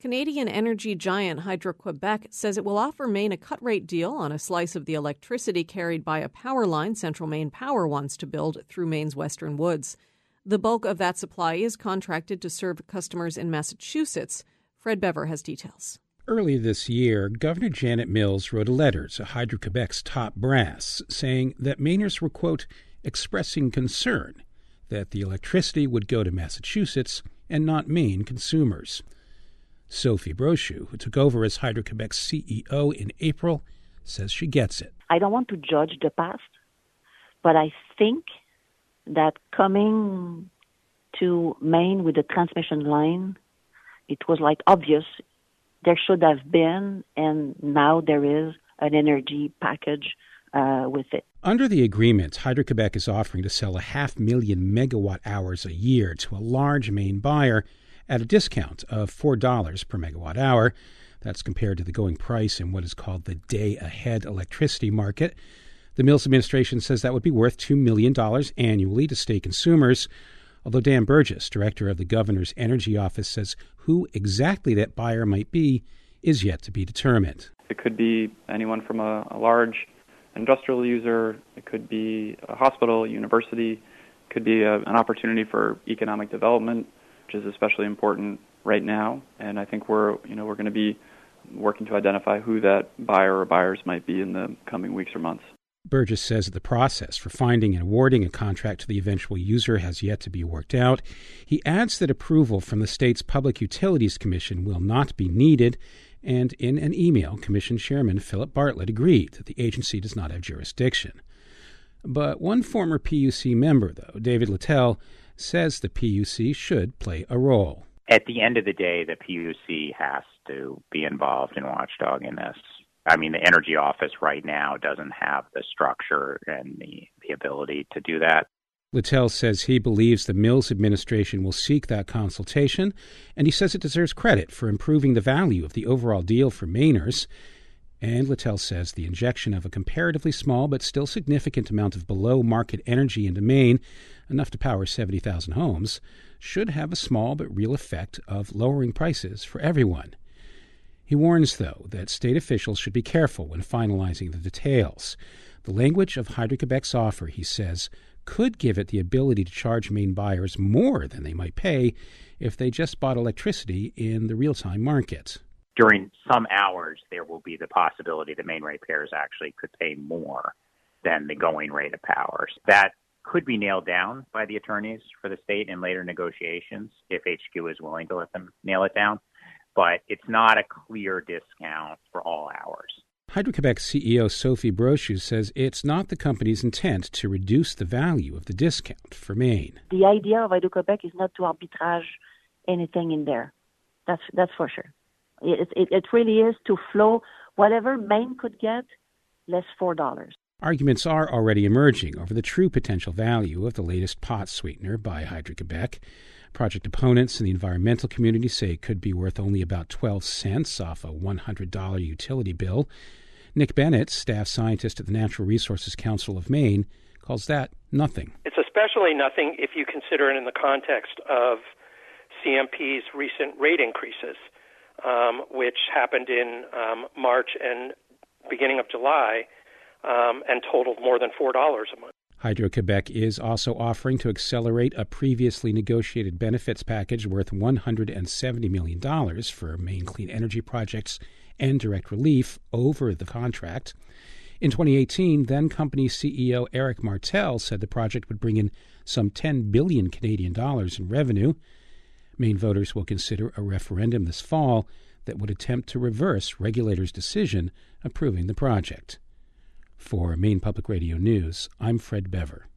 Canadian energy giant Hydro-Quebec says it will offer Maine a cut-rate deal on a slice of the electricity carried by a power line Central Maine Power wants to build through Maine's western woods. The bulk of that supply is contracted to serve customers in Massachusetts. Fred Bever has details. Early this year, Governor Janet Mills wrote a letter to Hydro-Quebec's top brass saying that Mainers were, quote, expressing concern that the electricity would go to Massachusetts and not Maine consumers. Sophie Brochu, who took over as Hydro-Quebec's CEO in April, says she gets it. I don't want to judge the past, but I think that coming to Maine with the transmission line, it was like obvious. There should have been, and now there is an energy package with it. Under the agreement, Hydro-Quebec is offering to sell 500,000 megawatt hours a year to a large Maine buyer at a discount of $4 per megawatt hour. That's compared to the going price in what is called the day-ahead electricity market. The Mills administration says that would be worth $2 million annually to state consumers, although Dan Burgess, director of the governor's energy office, says who exactly that buyer might be is yet to be determined. It could be anyone from a large industrial user. It could be a hospital, a university. It could be an opportunity for economic development, which is especially important right now. And I think we're going to be working to identify who that buyer or buyers might be in the coming weeks or months. Burgess says that the process for finding and awarding a contract to the eventual user has yet to be worked out. He adds that approval from the state's Public Utilities Commission will not be needed, and in an email, Commission Chairman Philip Bartlett agreed that the agency does not have jurisdiction. But one former PUC member, though, David Littell, says the PUC should play a role. At the end of the day, the PUC has to be involved in watchdogging this. I mean, the Energy Office right now doesn't have the structure and the ability to do that. Littell says he believes the Mills administration will seek that consultation, and he says it deserves credit for improving the value of the overall deal for Mainers. And Littell says the injection of a comparatively small but still significant amount of below-market energy into Maine, enough to power 70,000 homes, should have a small but real effect of lowering prices for everyone. He warns, though, that state officials should be careful when finalizing the details. The language of Hydro-Quebec's offer, he says, could give it the ability to charge Maine buyers more than they might pay if they just bought electricity in the real-time market. During some hours, there will be the possibility that Maine ratepayers actually could pay more than the going rate of power. That could be nailed down by the attorneys for the state in later negotiations if HQ is willing to let them nail it down. But it's not a clear discount for all hours. Hydro-Quebec CEO Sophie Brochu says it's not the company's intent to reduce the value of the discount for Maine. The idea of Hydro-Quebec is not to arbitrage anything in there. That's for sure. It really is to flow whatever Maine could get, less $4. Arguments are already emerging over the true potential value of the latest pot sweetener by Hydro-Quebec. Project opponents in the environmental community say it could be worth only about 12 cents off a $100 utility bill. Nick Bennett, staff scientist at the Natural Resources Council of Maine, calls that nothing. It's especially nothing if you consider it in the context of CMP's recent rate increases, which happened in March and beginning of July, and totaled more than $4 a month. Hydro-Quebec is also offering to accelerate a previously negotiated benefits package worth $170 million for Maine clean energy projects and direct relief over the contract. In 2018, then-company CEO Eric Martel said the project would bring in some $10 billion Canadian dollars in revenue. Maine voters will consider a referendum this fall that would attempt to reverse regulators' decision approving the project. For Maine Public Radio News, I'm Fred Bever.